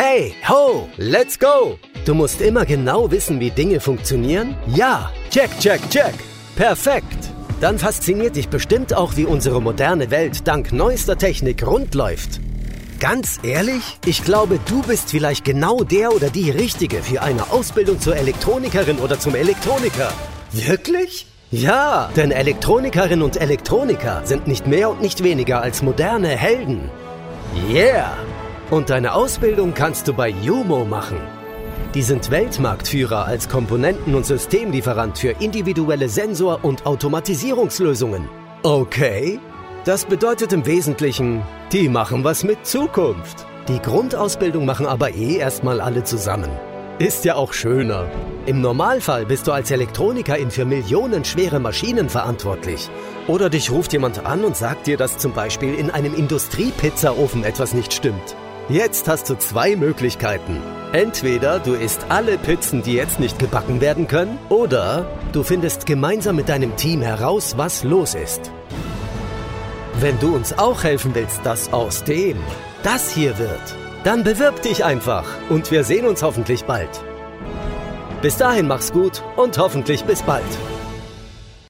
Hey, ho, let's go! Du musst immer genau wissen, wie Dinge funktionieren? Ja, check, check, check. Perfekt. Dann fasziniert dich bestimmt auch, wie unsere moderne Welt dank neuester Technik rund läuft. Ganz ehrlich, ich glaube, du bist vielleicht genau der oder die Richtige für eine Ausbildung zur Elektronikerin oder zum Elektroniker. Wirklich? Ja, denn Elektronikerinnen und Elektroniker sind nicht mehr und nicht weniger als moderne Helden. Yeah! Und deine Ausbildung kannst du bei JUMO machen. Die sind Weltmarktführer als Komponenten- und Systemlieferant für individuelle Sensor- und Automatisierungslösungen. Okay? Das bedeutet im Wesentlichen, die machen was mit Zukunft. Die Grundausbildung machen aber erstmal alle zusammen. Ist ja auch schöner. Im Normalfall bist du als Elektronikerin für millionenschwere Maschinen verantwortlich. Oder dich ruft jemand an und sagt dir, dass zum Beispiel in einem Industriepizzaofen etwas nicht stimmt. Jetzt hast du 2 Möglichkeiten. Entweder du isst alle Pizzen, die jetzt nicht gebacken werden können, oder du findest gemeinsam mit deinem Team heraus, was los ist. Wenn du uns auch helfen willst, dass aus dem das hier wird, dann bewirb dich einfach und wir sehen uns hoffentlich bald. Bis dahin mach's gut und hoffentlich bis bald.